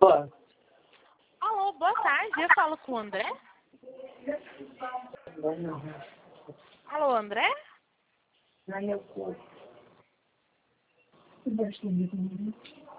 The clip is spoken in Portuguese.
Alô, boa tarde. Eu falo com o André? Alô, André? Não é meu corpo.